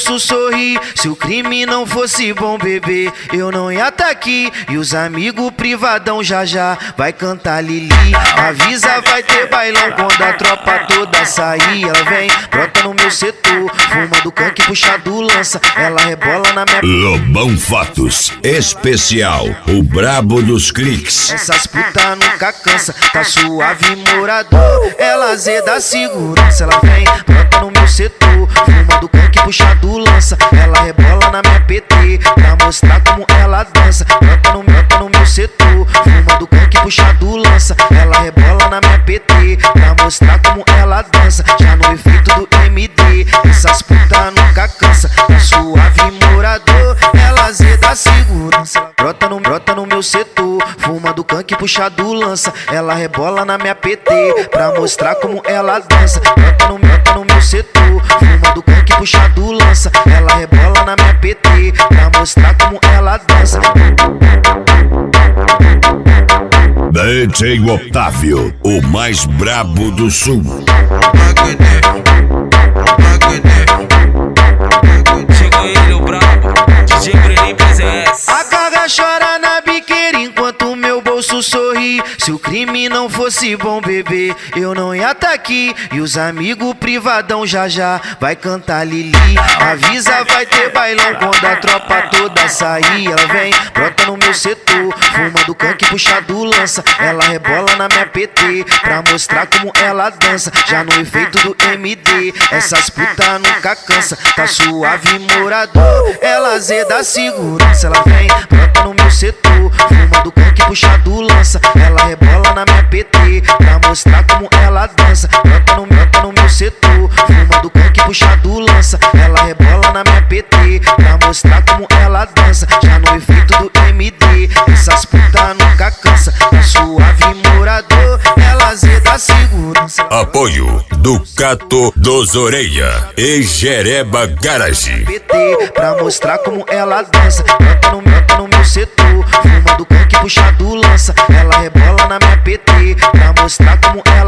bolso sorri. Se o crime não fosse bom, bebê, eu não ia tá aqui. E os amigos privadão já já vai cantar Lili. Avisa, vai ter bailão quando a tropa toda sair. Ela vem, brota no meu setor, fuma do canque, puxa do lança. Ela rebola na minha... Lobão Fotos Especial, o brabo dos cliques. Essas puta nunca cansa, tá suave morador. Ela zeda a segurança, ela vem, brota no meu setor, fuma do canque, puxa do lança. Ela rebola na minha PT, pra mostrar como ela dança. Brota no meu setor, fuma do canque, puxa do lança. Ela rebola na minha PT, pra mostrar como ela dança. Já no efeito do MD, essas puta nunca cansa, tá suave morador. Ela zeda a segurança, brota no meu setor, fuma do canque, puxa do lança. Ela rebola na minha PT, pra mostrar como ela dança. Brota no meu setor, fuma do canque, puxa do lança. Ela rebola na minha PT, pra mostrar como ela dança. DJ Otávio, o mais brabo do sul. Chegou ele, o brabo, DJ Bruninho PZS. A carga chora na biqueira enquanto meu bolso sorri. Se o crime não fosse bom, bebê, eu não ia tá aqui. E os amigos privadão já já vai cantar Lili. Avisa, vai ter bailão quando a tropa toda sair. Ela vem, brota no meu setor, fuma do canque, puxa do lança. Ela rebola na minha PT, pra mostrar como ela dança. Já no efeito do MD, essas puta nunca cansa, tá suave morador. Ela zeda a segurança, ela vem, brota no meu setor, fuma do canque, puxa do lança. Ela rebola na minha PT, pra mostrar como ela dança. Brota no meu setor, fuma do canque, puxa do lança. Ela rebola na minha PT, pra mostrar como ela dança. Já no efeito do MD, essas puta nunca cansa, tá suave morador. Ela zeda a segurança. Apoio do Cato dos Oreia e Jereba Garage. PT, pra mostrar como ela dança. Brota no meu setor, fuma do canque, puxa do lança. Ela rebola na minha PT, pra mostrar como ela